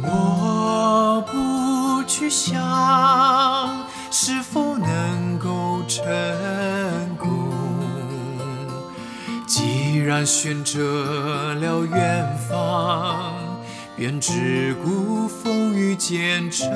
我不去想是否能够成功，既然选择了远方，便只顾风雨兼程。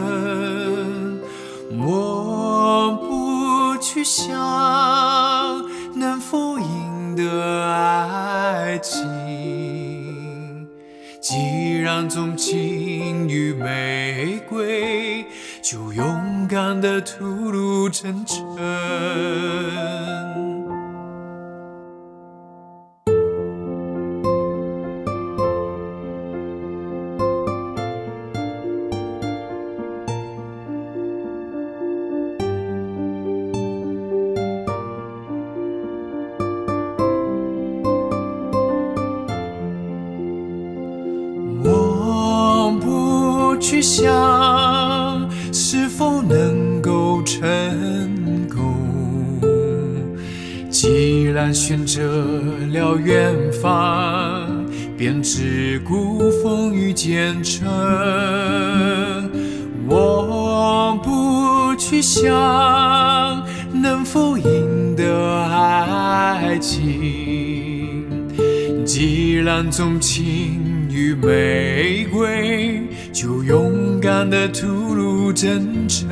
我不去想能否赢得爱情，既然钟情于玫瑰，就勇敢地吐露真诚。我不去想是否能够成功，既然选择了远方，便只顾风雨兼程。我不去想能否赢得爱情，既然钟情于玫瑰，就勇敢地吐露真诚。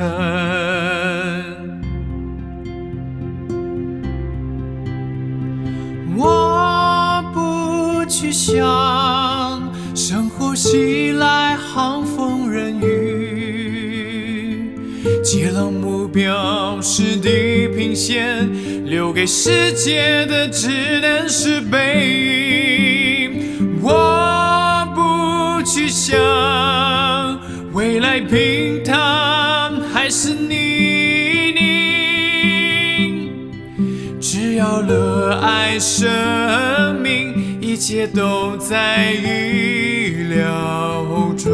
我不去想生活袭来寒风人雨，既然目标是地平线，留给世界的只能是背影。我不去想未来平坦还是泥泞，只要热爱生命，一切都在意料中。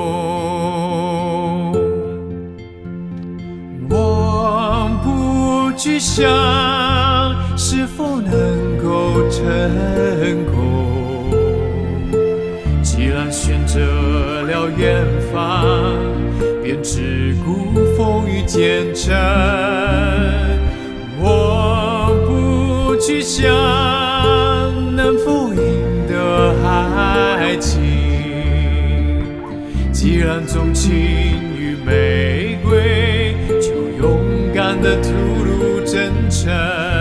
我不去想是否能够成功，既然选择了远方，便只顾风雨兼程。我不去想能否赢得爱情，既然钟情于玫瑰，就勇敢地吐露真诚。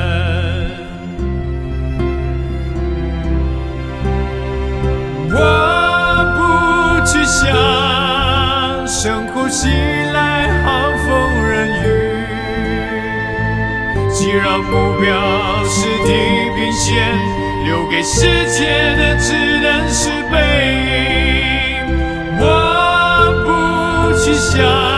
想生活袭来寒风人雨，既然目标是地平线，留给世界的只能是背影。我不去想